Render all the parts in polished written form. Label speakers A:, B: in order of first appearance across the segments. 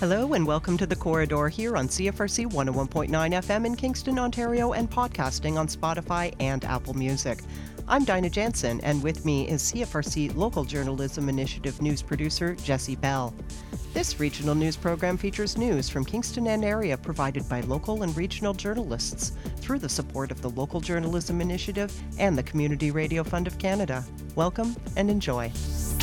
A: Hello and welcome to The Corridor here on CFRC 101.9 FM in Kingston, Ontario, and podcasting on Spotify and Apple Music. I'm Dinah Jansen, and with me is CFRC Local Journalism Initiative news producer Jessie Bell. This regional news program features news from Kingston and area provided by local and regional journalists through the support of the Local Journalism Initiative and the Community Radio Fund of Canada. Welcome and enjoy.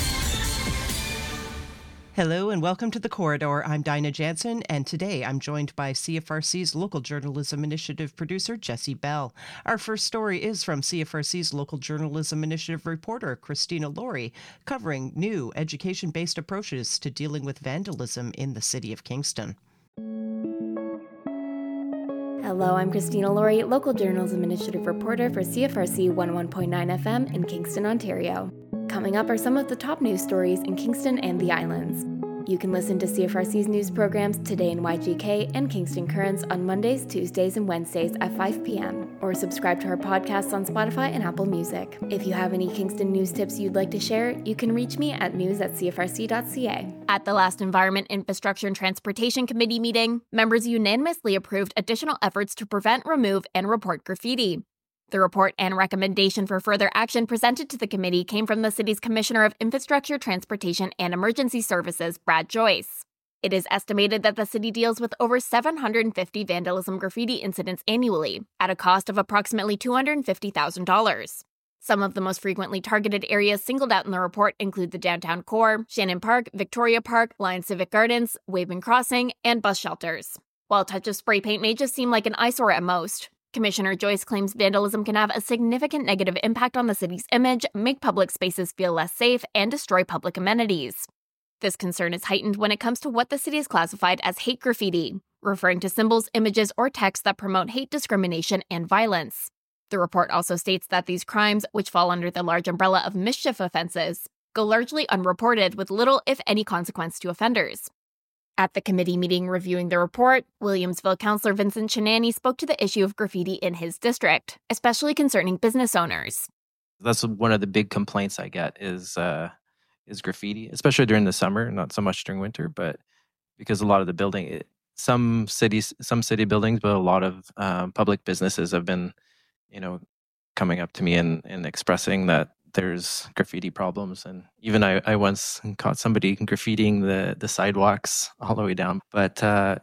A: Hello and welcome to The Corridor. I'm Dinah Jansen, and today I'm joined by CFRC's Local Journalism Initiative producer, Jessie Bell. Our first story is from CFRC's Local Journalism Initiative reporter, Christina Laurie, covering new education-based approaches to dealing with vandalism in the City of Kingston.
B: Hello, I'm Christina Laurie, Local Journalism Initiative reporter for CFRC 101.9 FM in Kingston, Ontario. Coming up are some of the top news stories in Kingston and the Islands. You can listen to CFRC's news programs Today in YGK and Kingston Currents on Mondays, Tuesdays, and Wednesdays at 5 p.m. or subscribe to our podcasts on Spotify and Apple Music. If you have any Kingston news tips you'd like to share, you can reach me at news@cfrc.ca. At the last Environment, Infrastructure and Transportation Committee meeting, members unanimously approved additional efforts to prevent, remove, and report graffiti. The report and recommendation for further action presented to the committee came from the city's Commissioner of Infrastructure, Transportation, and Emergency Services, Brad Joyce. It is estimated that the city deals with over 750 vandalism graffiti incidents annually, at a cost of approximately $250,000. Some of the most frequently targeted areas singled out in the report include the downtown core, Shannon Park, Victoria Park, Lion Civic Gardens, Waving Crossing, and bus shelters. While a touch of spray paint may just seem like an eyesore at most, Commissioner Joyce claims vandalism can have a significant negative impact on the city's image, make public spaces feel less safe, and destroy public amenities. This concern is heightened when it comes to what the city has classified as hate graffiti, referring to symbols, images, or texts that promote hate, discrimination, and violence. The report also states that these crimes, which fall under the large umbrella of mischief offenses, go largely unreported with little, if any, consequence to offenders. At the committee meeting reviewing the report, Williamsville Councillor Vincent Chinani spoke to the issue of graffiti in his district, especially concerning business owners.
C: That's one of the big complaints I get is graffiti, especially during the summer, not so much during winter, but because a lot of the some city buildings, but a lot of public businesses have been, coming up to me and expressing that there's graffiti problems. And even I once caught somebody graffitiing the sidewalks all the way down. But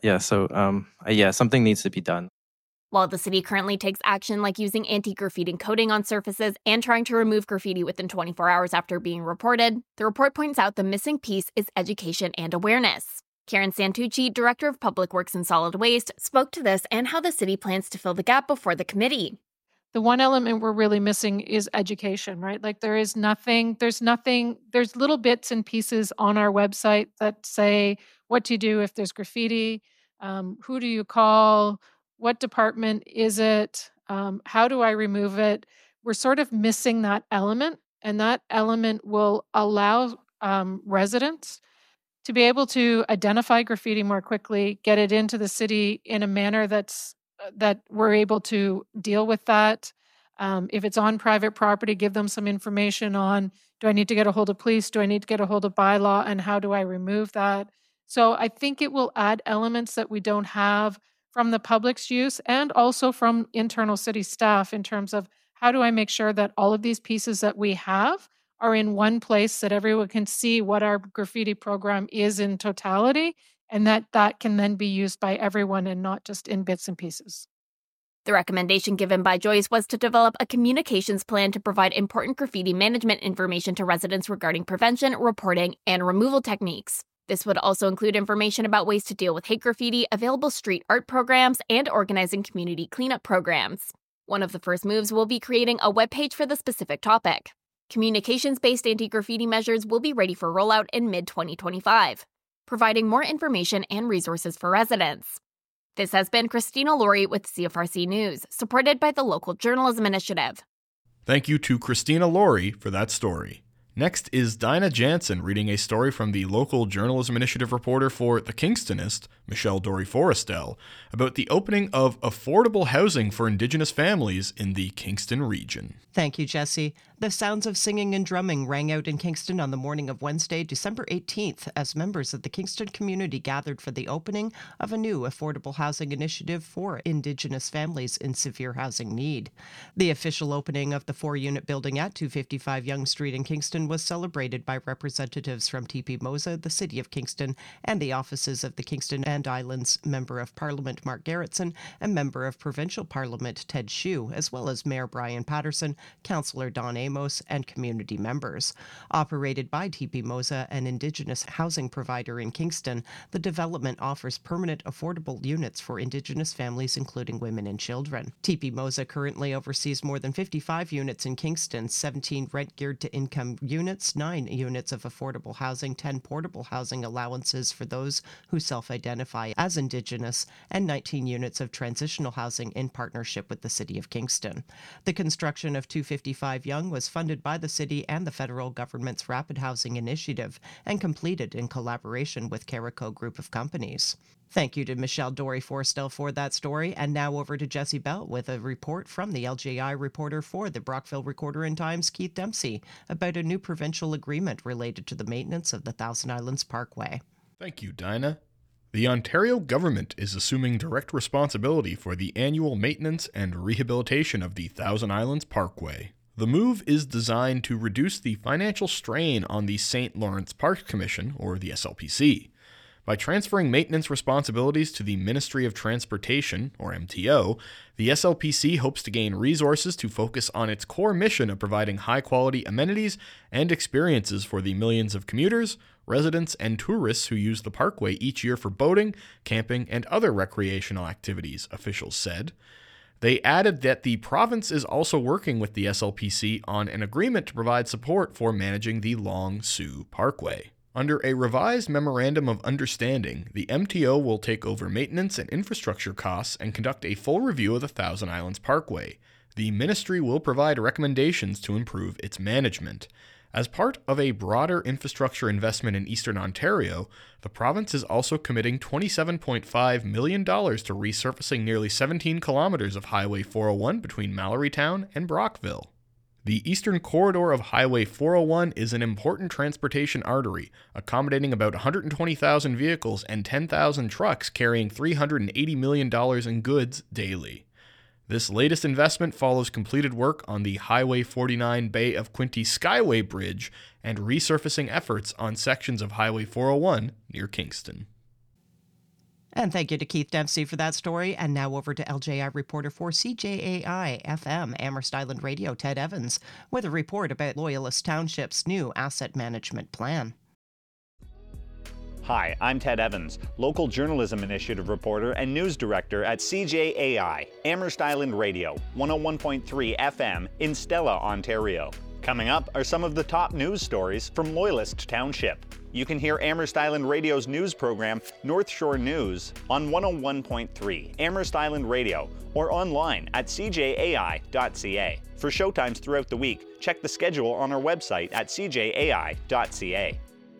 C: something needs to be done.
B: While the city currently takes action like using anti-graffiti coating on surfaces and trying to remove graffiti within 24 hours after being reported, the report points out the missing piece is education and awareness. Karen Santucci, Director of Public Works and Solid Waste, spoke to this and how the city plans to fill the gap before the committee.
D: The one element we're really missing is education, right? Like there's little bits and pieces on our website that say what to do if there's graffiti, who do you call, what department is it, how do I remove it? We're sort of missing that element, and that element will allow residents to be able to identify graffiti more quickly, get it into the city in a manner that we're able to deal with that. If it's on private property, give them some information on, do I need to get a hold of police? Do I need to get a hold of bylaw? And how do I remove that? So I think it will add elements that we don't have from the public's use and also from internal city staff in terms of how do I make sure that all of these pieces that we have are in one place that everyone can see what our graffiti program is in totality, and that can then be used by everyone and not just in bits and pieces.
B: The recommendation given by Joyce was to develop a communications plan to provide important graffiti management information to residents regarding prevention, reporting, and removal techniques. This would also include information about ways to deal with hate graffiti, available street art programs, and organizing community cleanup programs. One of the first moves will be creating a webpage for the specific topic. Communications-based anti-graffiti measures will be ready for rollout in mid-2025. Providing more information and resources for residents. This has been Christina Laurie with CFRC News, supported by the Local Journalism Initiative.
E: Thank you to Christina Laurie for that story. Next is Dinah Jansen reading a story from the local journalism initiative reporter for The Kingstonist, Michelle Dory-Forrestel, about the opening of affordable housing for Indigenous families in the Kingston region.
A: Thank you, Jesse. The sounds of singing and drumming rang out in Kingston on the morning of Wednesday, December 18th, as members of the Kingston community gathered for the opening of a new affordable housing initiative for Indigenous families in severe housing need. The official opening of the 4-unit building at 255 Yonge Street in Kingston was celebrated by representatives from TP Mosa, the City of Kingston, and the offices of the Kingston and Islands Member of Parliament Mark Garrettson and Member of Provincial Parliament Ted Shue, as well as Mayor Brian Patterson, Councillor Don Amos, and community members. Operated by TP Mosa, an Indigenous housing provider in Kingston, the development offers permanent affordable units for Indigenous families, including women and children. TP Mosa currently oversees more than 55 units in Kingston, 17 rent-geared to income units, 9 units of affordable housing, 10 portable housing allowances for those who self-identify as Indigenous, and 19 units of transitional housing in partnership with the City of Kingston. The construction of 255 Yonge was funded by the city and the federal government's Rapid Housing Initiative and completed in collaboration with Carico Group of Companies. Thank you to Michelle Dory-Forrestel for that story, and now over to Jesse Bell with a report from the LGI reporter for the Brockville Recorder and Times, Keith Dempsey, about a new provincial agreement related to the maintenance of the Thousand Islands Parkway.
E: Thank you, Dinah. The Ontario government is assuming direct responsibility for the annual maintenance and rehabilitation of the Thousand Islands Parkway. The move is designed to reduce the financial strain on the St. Lawrence Parks Commission, or the SLPC. By transferring maintenance responsibilities to the Ministry of Transportation, or MTO, the SLPC hopes to gain resources to focus on its core mission of providing high-quality amenities and experiences for the millions of commuters, residents, and tourists who use the parkway each year for boating, camping, and other recreational activities, officials said. They added that the province is also working with the SLPC on an agreement to provide support for managing the Long Sault Parkway. Under a revised Memorandum of Understanding, the MTO will take over maintenance and infrastructure costs and conduct a full review of the Thousand Islands Parkway. The ministry will provide recommendations to improve its management. As part of a broader infrastructure investment in Eastern Ontario, the province is also committing $27.5 million to resurfacing nearly 17 kilometers of Highway 401 between Mallorytown and Brockville. The eastern corridor of Highway 401 is an important transportation artery, accommodating about 120,000 vehicles and 10,000 trucks carrying $380 million in goods daily. This latest investment follows completed work on the Highway 49 Bay of Quinte Skyway Bridge and resurfacing efforts on sections of Highway 401 near Kingston.
A: And thank you to Keith Dempsey for that story. And now over to LJI reporter for CJAI FM Amherst Island Radio, Ted Evans, with a report about Loyalist Township's new asset management plan.
F: Hi, I'm Ted Evans, local journalism initiative reporter and news director at CJAI, Amherst Island Radio, 101.3 FM in Stella, Ontario. Coming up are some of the top news stories from Loyalist Township. You can hear Amherst Island Radio's news program, North Shore News, on 101.3 Amherst Island Radio or online at cjai.ca. For showtimes throughout the week, check the schedule on our website at cjai.ca.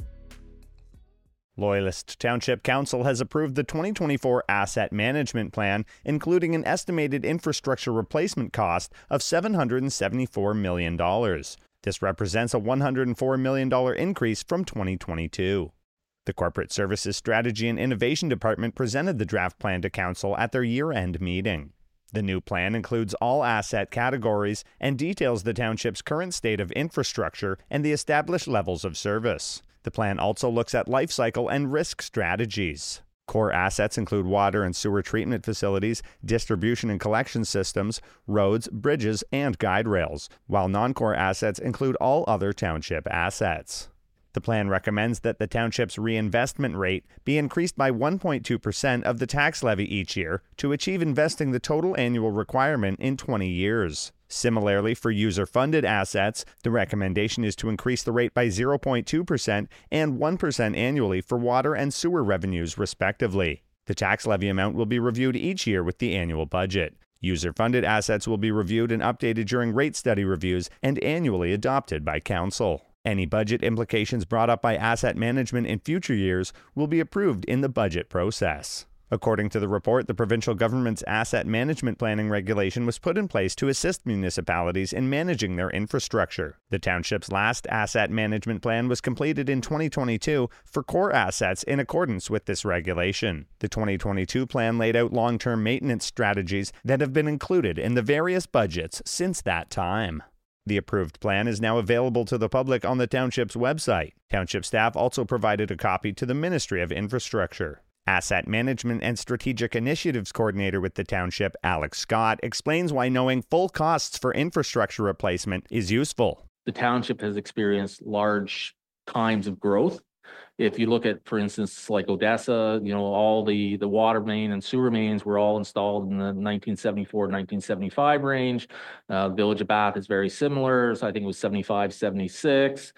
F: Loyalist Township Council has approved the 2024 Asset Management Plan, including an estimated infrastructure replacement cost of $774 million. This represents a $104 million increase from 2022. The Corporate Services Strategy and Innovation Department presented the draft plan to Council at their year-end meeting. The new plan includes all asset categories and details the township's current state of infrastructure and the established levels of service. The plan also looks at life cycle and risk strategies. Core assets include water and sewer treatment facilities, distribution and collection systems, roads, bridges, and guide rails, while non-core assets include all other township assets. The plan recommends that the township's reinvestment rate be increased by 1.2% of the tax levy each year to achieve investing the total annual requirement in 20 years. Similarly, for user-funded assets, the recommendation is to increase the rate by 0.2% and 1% annually for water and sewer revenues, respectively. The tax levy amount will be reviewed each year with the annual budget. User-funded assets will be reviewed and updated during rate study reviews and annually adopted by Council. Any budget implications brought up by asset management in future years will be approved in the budget process. According to the report, the provincial government's asset management planning regulation was put in place to assist municipalities in managing their infrastructure. The township's last asset management plan was completed in 2022 for core assets in accordance with this regulation. The 2022 plan laid out long-term maintenance strategies that have been included in the various budgets since that time. The approved plan is now available to the public on the township's website. Township staff also provided a copy to the Ministry of Infrastructure. Asset Management and Strategic Initiatives Coordinator with the township, Alex Scott, explains why knowing full costs for infrastructure replacement is useful.
G: The township has experienced large times of growth. If you look at, for instance, like Odessa, all the water main and sewer mains were all installed in the 1974, 1975 range. The Village of Bath is very similar. So I think it was 75, 76.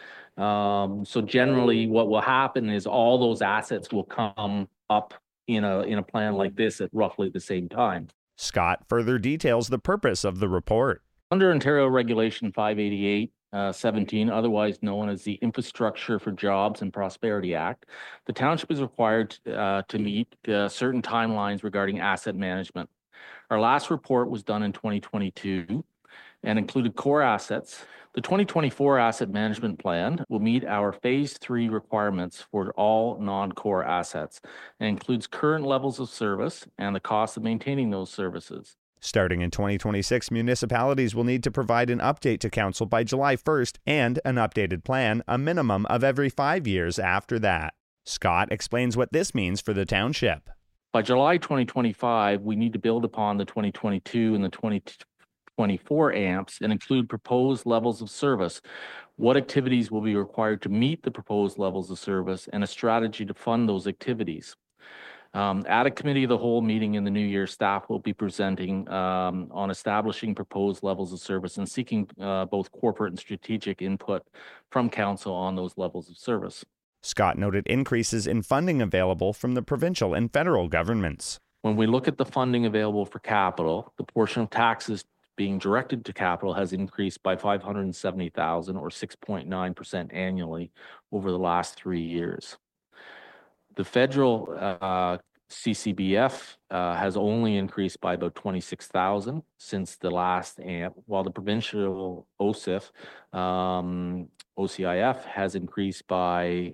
G: So generally what will happen is all those assets will come up in a plan like this at roughly the same time.
F: Scott further details the purpose of the report.
G: Under Ontario Regulation 588-17, otherwise known as the Infrastructure for Jobs and Prosperity Act, the township is required to meet certain timelines regarding asset management. Our last report was done in 2022 and included core assets. The 2024 asset management plan will meet our phase 3 requirements for all non-core assets and includes current levels of service and the cost of maintaining those services.
F: Starting in 2026, municipalities will need to provide an update to council by July 1st and an updated plan a minimum of every 5 years after that. Scott explains what this means for the township.
G: By July 2025, we need to build upon the 2022 and the 2024 AMPs and include proposed levels of service, what activities will be required to meet the proposed levels of service, and a strategy to fund those activities. At a committee of the whole meeting in the new year, staff will be presenting on establishing proposed levels of service and seeking both corporate and strategic input from council on those levels of service.
F: Scott noted increases in funding available from the provincial and federal governments.
G: When we look at the funding available for capital, the portion of taxes being directed to capital has increased by $570,000 or 6.9% annually over the last 3 years. The federal CCBF has only increased by about $26,000 since the last AMP, while the provincial OCIF, OCIF has increased by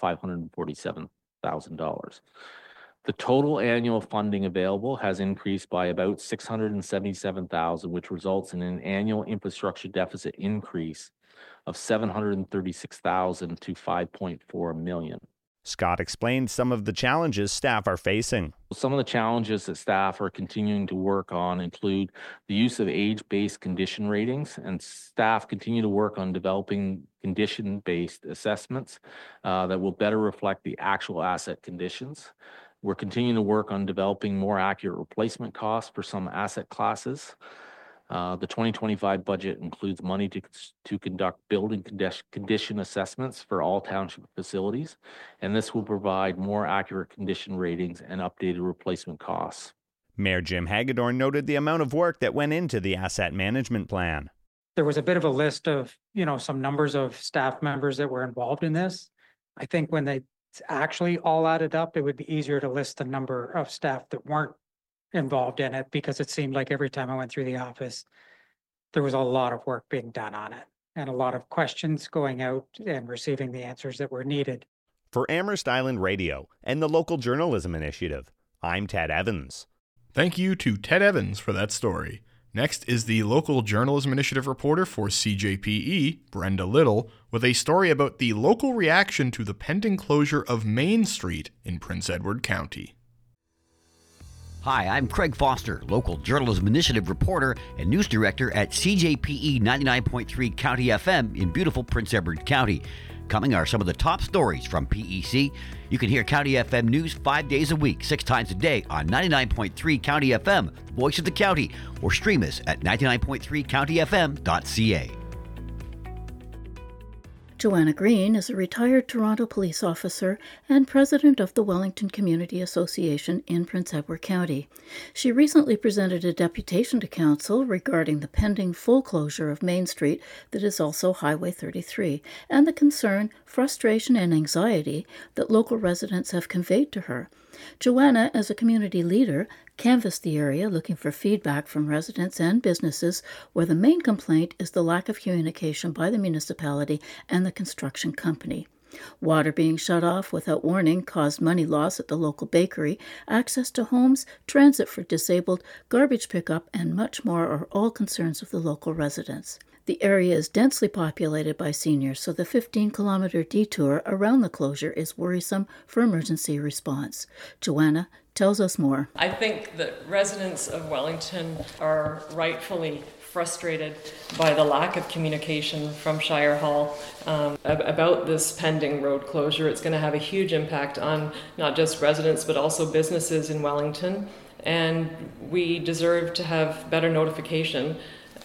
G: $547,000. The total annual funding available has increased by about $677,000, which results in an annual infrastructure deficit increase of $736,000 to $5.4 million.
F: Scott explained some of the challenges staff are facing.
G: Some of the challenges that staff are continuing to work on include the use of age-based condition ratings, and staff continue to work on developing condition-based assessments that will better reflect the actual asset conditions. We're continuing to work on developing more accurate replacement costs for some asset classes. The 2025 budget includes money to conduct building condition assessments for all township facilities, and this will provide more accurate condition ratings and updated replacement costs.
F: Mayor Jim Hagedorn noted the amount of work that went into the asset management plan.
H: There was a bit of a list of, some numbers of staff members that were involved in this. I think when they actually all added up, it would be easier to list the number of staff that weren't involved in it, because it seemed like every time I went through the office, there was a lot of work being done on it and a lot of questions going out and receiving the answers that were needed.
F: For Amherst Island Radio and the Local Journalism Initiative, I'm Ted Evans.
E: Thank you to Ted Evans for that story. Next is the Local Journalism Initiative reporter for CJPE, Brenda Little, with a story about the local reaction to the pending closure of Main Street in Prince Edward County.
I: Hi, I'm Craig Foster, Local Journalism Initiative reporter and news director at CJPE 99.3 County FM in beautiful Prince Edward County. Coming are some of the top stories from PEC. You can hear County FM news 5 days a week, 6 times a day on 99.3 County FM, the voice of the county, or stream us at 99.3countyfm.ca.
J: Joanna Green is a retired Toronto police officer and president of the Wellington Community Association in Prince Edward County. She recently presented a deputation to Council regarding the pending full closure of Main Street that is also Highway 33, and the concern, frustration, and anxiety that local residents have conveyed to her. Joanna, as a community leader, canvassed the area looking for feedback from residents and businesses, where the main complaint is the lack of communication by the municipality and the construction company. Water being shut off without warning caused money loss at the local bakery, access to homes, transit for disabled, garbage pickup, and much more are all concerns of the local residents. The area is densely populated by seniors, so the 15-kilometer detour around the closure is worrisome for emergency response. Joanna tells us more.
K: I think that residents of Wellington are rightfully frustrated by the lack of communication from Shire Hall about this pending road closure. It's going to have a huge impact on not just residents but also businesses in Wellington, and we deserve to have better notification,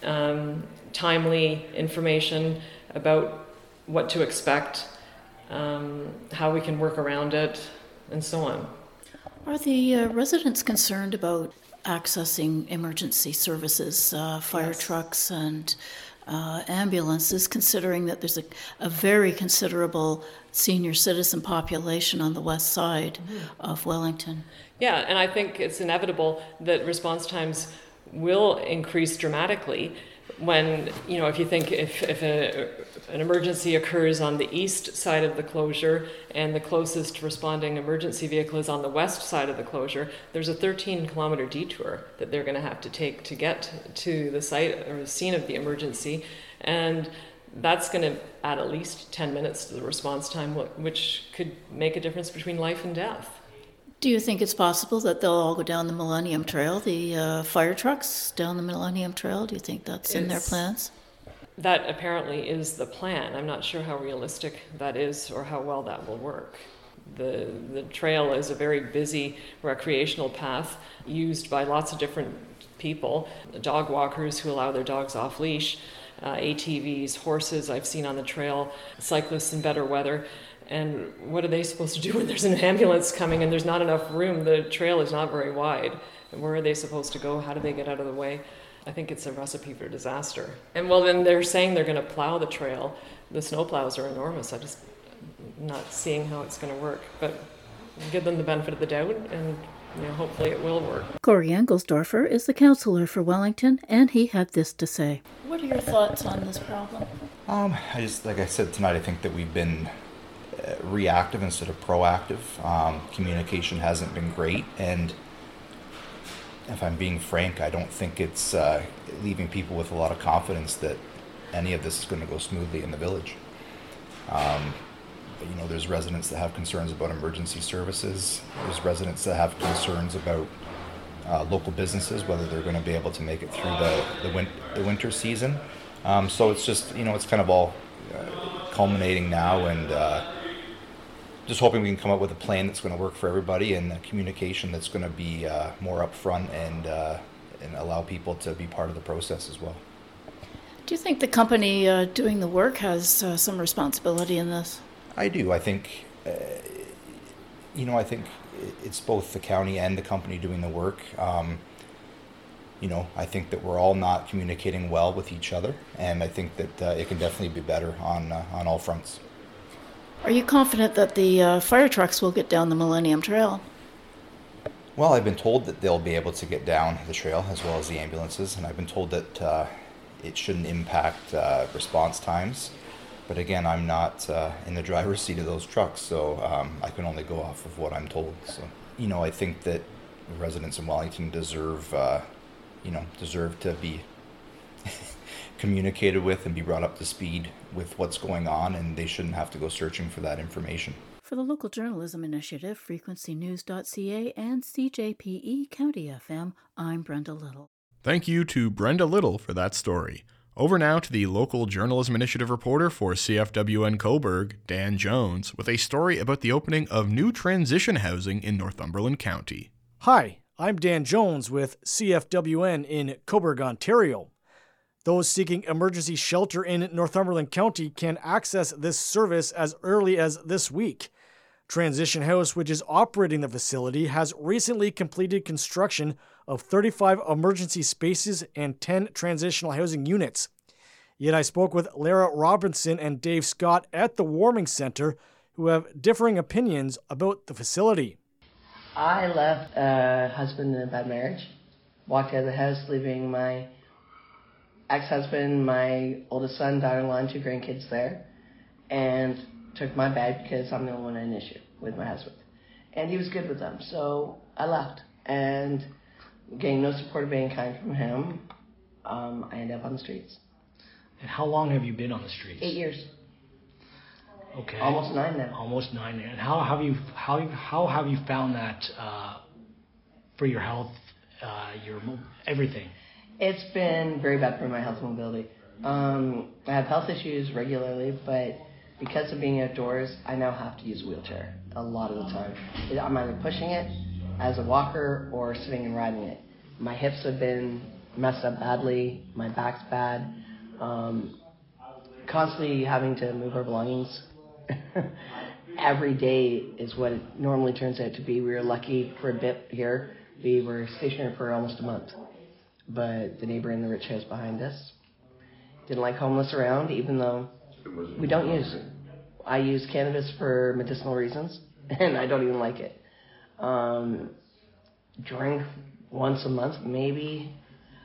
K: timely information about what to expect, how we can work around it, and so on.
J: Are the residents concerned about accessing emergency services, fire
K: Yes.
J: trucks and ambulances, considering that there's a very considerable senior citizen population on the west side of Wellington?
K: Yeah, and I think it's inevitable that response times will increase dramatically when, if you think if an emergency occurs on the east side of the closure and the closest responding emergency vehicle is on the west side of the closure, there's a 13-kilometer detour that they're going to have to take to get to the site or the scene of the emergency, and that's going to add at least 10 minutes to the response time, which could make a difference between life and death.
J: Do you think it's possible that they'll all go down the Millennium Trail, the fire trucks down the Millennium Trail? Do you think that's in their plans?
K: That apparently is the plan. I'm not sure how realistic that is or how well that will work. The trail is a very busy recreational path used by lots of different people, dog walkers who allow their dogs off leash, ATVs, horses I've seen on the trail, cyclists in better weather. And what are they supposed to do when there's an ambulance coming and there's not enough room? The trail is not very wide. And where are they supposed to go? How do they get out of the way? I think it's a recipe for disaster. And well, then they're saying they're going to plow the trail. The snowplows are enormous. I'm just not seeing how it's going to work. But give them the benefit of the doubt, and hopefully it will work.
J: Corey Engelsdorfer is the councillor for Wellington, and he had this to say. What are your thoughts on this problem?
L: Like I said tonight, I think that we've been reactive instead of proactive. Communication hasn't been great, and if I'm being frank, I don't think it's leaving people with a lot of confidence that any of this is going to go smoothly in the village. There's residents that have concerns about emergency services. There's residents that have concerns about local businesses, whether they're going to be able to make it through the winter season. So it's just, it's kind of all culminating now, and just hoping we can come up with a plan that's going to work for everybody, and a communication that's going to be more upfront and allow people to be part of the process as well.
J: Do you think the company doing the work has some responsibility in this?
L: I do. I think, I think it's both the county and the company doing the work. I think that we're all not communicating well with each other, and I think that it can definitely be better on all fronts.
J: Are you confident that the fire trucks will get down the Millennium Trail?
L: Well, I've been told that they'll be able to get down the trail as well as the ambulances, and I've been told that it shouldn't impact response times. But again, I'm not in the driver's seat of those trucks, so I can only go off of what I'm told. So, I think that residents in Wellington deserve to be communicated with and be brought up to speed with what's going on, and they shouldn't have to go searching for that information.
J: For the Local Journalism Initiative, frequencynews.ca, and CJPE County FM, I'm Brenda Little.
E: Thank you to Brenda Little for that story. Over now to the Local Journalism Initiative reporter for CFWN Cobourg, Dan Jones, with a story about the opening of new transition housing in Northumberland County.
M: Hi, I'm Dan Jones with CFWN in Cobourg, Ontario. Those seeking emergency shelter in Northumberland County can access this service as early as this week. Transition House, which is operating the facility, has recently completed construction of 35 emergency spaces and 10 transitional housing units. Yet I spoke with Lara Robinson and Dave Scott at the Warming Center, who have differing opinions about the facility.
N: I left a husband in a bad marriage, walked out of the house leaving my ex-husband, my oldest son, daughter-in-law, and 2 grandkids there, and took my bag because I'm the only one in an issue with my husband. And he was good with them, so I left. And getting no support of any kind from him, I ended up on the streets.
O: And how long have you been on the streets?
N: 8 years.
O: Okay.
N: Almost 9 now.
O: Almost 9 now. And how have you found that for your health, your everything?
N: It's been very bad for my health and mobility. I have health issues regularly, but because of being outdoors, I now have to use a wheelchair a lot of the time. I'm either pushing it as a walker or sitting and riding it. My hips have been messed up badly. My back's bad. Constantly having to move our belongings every day is what it normally turns out to be. We were lucky for a bit here. We were stationary for almost a month. But the neighbor in the rich house behind us didn't like homeless around, even though we don't use it. I use cannabis for medicinal reasons, and I don't even like it. Drink once a month, maybe,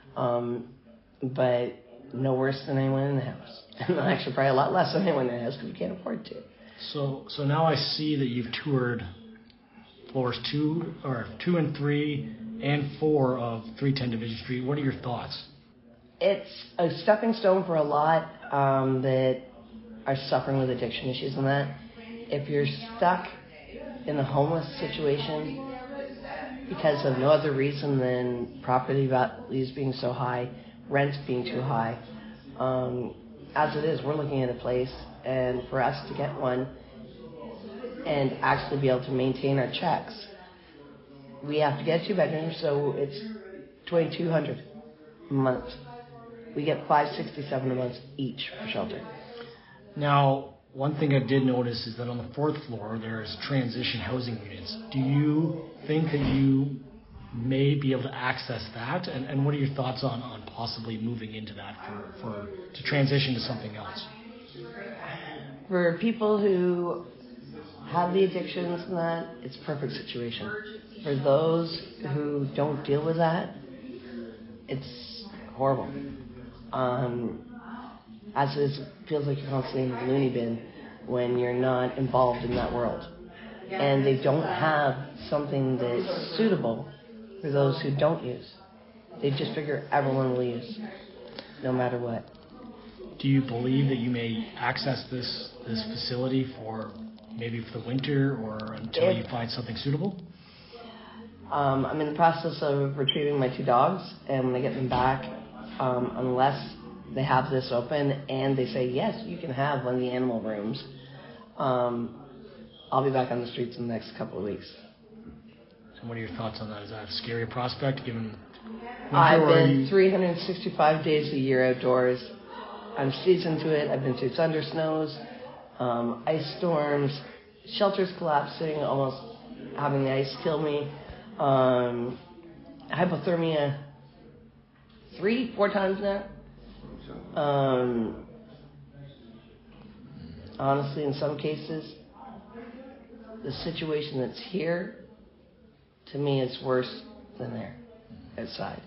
N: but no worse than anyone in the house. And actually probably a lot less than anyone in the house because we can't afford to.
O: So now I see that you've toured floors 2 and 3 and 4 of 310 Division Street. What are your thoughts?
N: It's a stepping stone for a lot that are suffering with addiction issues and that. If you're stuck in a homeless situation because of no other reason than property values being so high, rent being too high, as it is, we're looking at a place, and for us to get one and actually be able to maintain our checks, we have to get 2 bedrooms, so it's $2,200 a month. We get $567 a month each for shelter.
O: Now, one thing I did notice is that on the 4th floor there's transition housing units. Do you think that you may be able to access that? And what are your thoughts on possibly moving into that to transition to something else?
N: For people who have the addictions and that, it's a perfect situation. For those who don't deal with that, it's horrible. As it is, it feels like you're constantly in the loony bin when you're not involved in that world. And they don't have something that's suitable for those who don't use. They just figure everyone will use, no matter what.
O: Do you believe that you may access this facility for maybe for the winter or until you find something suitable?
N: I'm in the process of retrieving my 2 dogs, and when I get them back, unless they have this open and they say, yes, you can have one of the animal rooms, I'll be back on the streets in the next couple of weeks.
O: So what are your thoughts on that? Is that a scary prospect given
N: I've been 365 days a year outdoors. I'm seasoned to it. I've been through thunder snows, ice storms, shelters collapsing, almost having the ice kill me, hypothermia 3-4 times now. Honestly, in some cases, the situation that's here, to me, is worse than there, outside.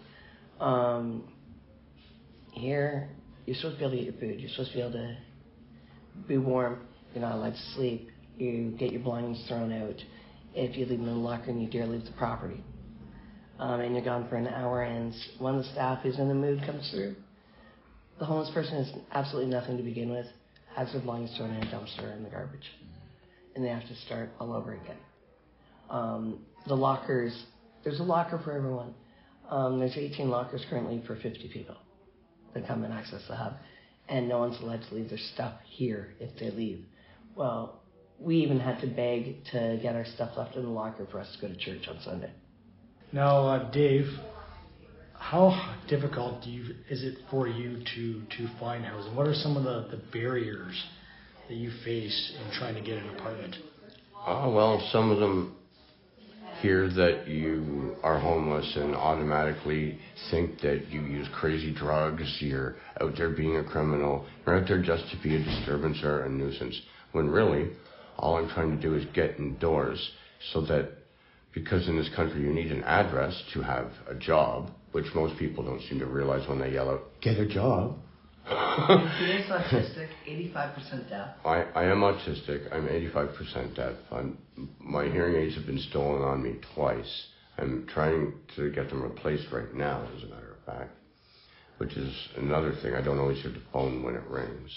N: Here, you're supposed to be able to eat your food. You're supposed to be able to be warm. You're not allowed to sleep. You get your belongings thrown out. If you leave them in the locker, and you dare leave the property. And you're gone for an hour, and one of the staff who's in the mood comes through. The homeless person has absolutely nothing to begin with, has their belongings thrown in a dumpster in the garbage. And they have to start all over again. The lockers, there's a locker for everyone. There's 18 lockers currently for 50 people that come and access the hub. And no one's allowed to leave their stuff here if they leave. Well, we even had to beg to get our stuff left in the locker for us to go to church on Sunday.
O: Now, Dave, how difficult is it for you to find housing? What are some of the barriers that you face in trying to get an apartment?
P: Well, some of them hear that you are homeless and automatically think that you use crazy drugs, you're out there being a criminal, you're out there just to be a disturbance or a nuisance, when really all I'm trying to do is get indoors, so that, because in this country you need an address to have a job, which most people don't seem to realize when they yell out, "Get a job."
N: He is autistic, 85% deaf.
P: I am autistic. I'm 85% deaf. My hearing aids have been stolen on me twice. I'm trying to get them replaced right now, as a matter of fact, which is another thing. I don't always hear the phone when it rings.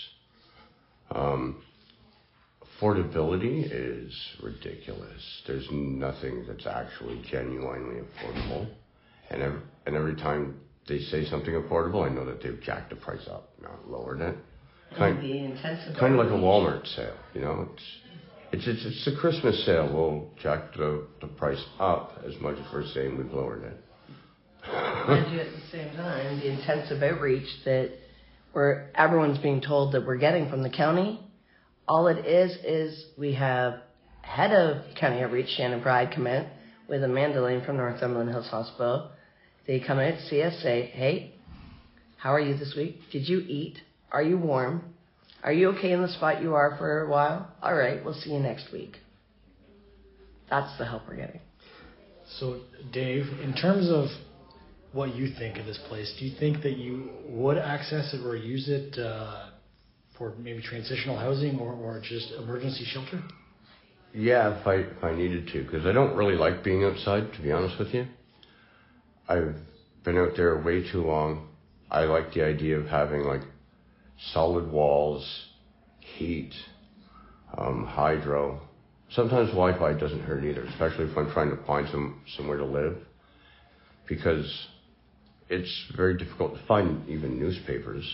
P: Affordability is ridiculous. There's nothing that's actually genuinely affordable. And every time they say something affordable, I know that they've jacked the price up, not lowered it. Kind of like a Walmart sale, you know. It's a Christmas sale. We'll jack the price up as much as we're saying we've lowered it.
N: Mind you, at the same time, the intensive outreach that everyone's being told that we're getting from the county, all it is we have head of county outreach, Shannon Pride, come in with Amanda Lane from Northumberland Hills Hospital. They come out, see us, say, "Hey, how are you this week? Did you eat? Are you warm? Are you okay in the spot you are for a while? All right, we'll see you next week." That's the help we're getting.
O: So, Dave, in terms of what you think of this place, do you think that you would access it or use it for maybe transitional housing or just emergency shelter?
P: Yeah, if I needed to, because I don't really like being outside, to be honest with you. I've been out there way too long. I like the idea of having like solid walls, heat, hydro. Sometimes Wi-Fi doesn't hurt either, especially if I'm trying to find somewhere to live, because it's very difficult to find even newspapers.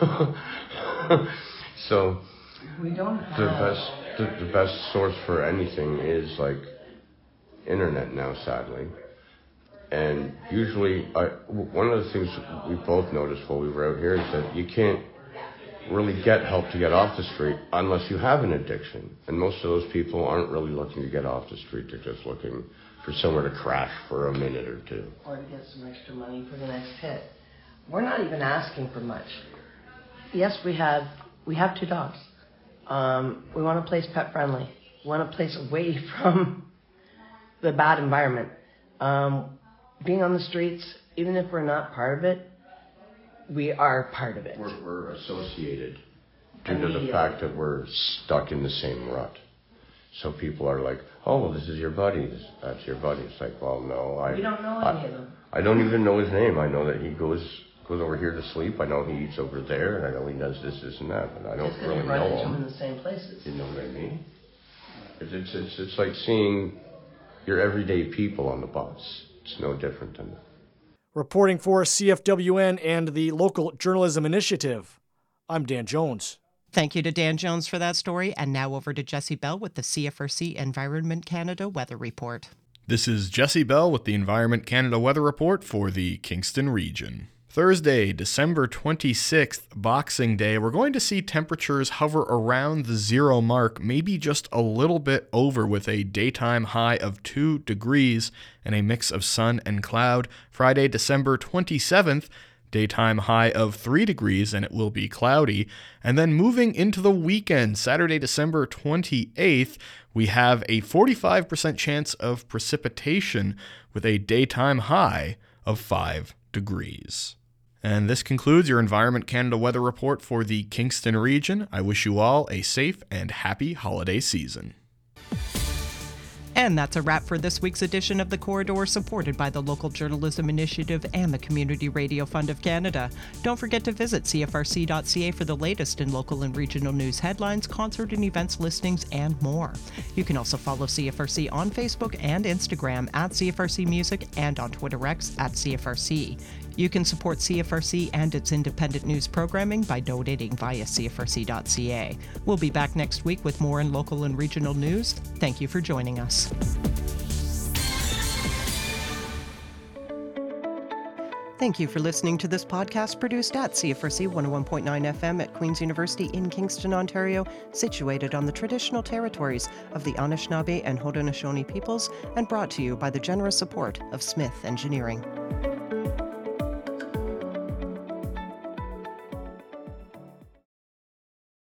P: So
N: we don't have
P: the best source for anything is like internet now, sadly. And usually, one of the things we both noticed while we were out here is that you can't really get help to get off the street unless you have an addiction. And most of those people aren't really looking to get off the street. They're just looking for somewhere to crash for a minute or two.
N: Or to get some extra money for the next hit. We're not even asking for much. Yes, we have 2 dogs. We want a place pet friendly. We want a place away from the bad environment. Being on the streets, even if we're not part of it, we are part of it.
P: We're associated due to the fact that we're stuck in the same rut. So people are like, "Oh, well, this is your buddy. That's your buddy." It's like, well, no.
N: We don't know any of them.
P: I don't even know his name. I know that he goes over here to sleep. I know he eats over there, and I know he does this and that, but I don't really know him.
N: Run into him in the same places.
P: You know what I mean? It's like seeing your everyday people on the bus. It's no different than that.
M: Reporting for CFWN and the Local Journalism Initiative, I'm Dan Jones.
A: Thank you to Dan Jones for that story. And now over to Jesse Bell with the CFRC Environment Canada Weather Report.
E: This is Jesse Bell with the Environment Canada Weather Report for the Kingston region. Thursday, December 26th, Boxing Day, we're going to see temperatures hover around the 0 mark, maybe just a little bit over, with a daytime high of 2 degrees and a mix of sun and cloud. Friday, December 27th, daytime high of 3 degrees and it will be cloudy. And then moving into the weekend, Saturday, December 28th, we have a 45% chance of precipitation with a daytime high of 5 degrees. And this concludes your Environment Canada Weather Report for the Kingston region. I wish you all a safe and happy holiday season.
A: And that's a wrap for this week's edition of The Corridor, supported by the Local Journalism Initiative and the Community Radio Fund of Canada. Don't forget to visit CFRC.ca for the latest in local and regional news headlines, concert and events listings, and more. You can also follow CFRC on Facebook and Instagram at CFRC Music and on Twitter X at CFRC. You can support CFRC and its independent news programming by donating via CFRC.ca. We'll be back next week with more in local and regional news. Thank you for joining us. Thank you for listening to this podcast produced at CFRC 101.9 FM at Queen's University in Kingston, Ontario, situated on the traditional territories of the Anishinaabe and Haudenosaunee peoples, and brought to you by the generous support of Smith Engineering.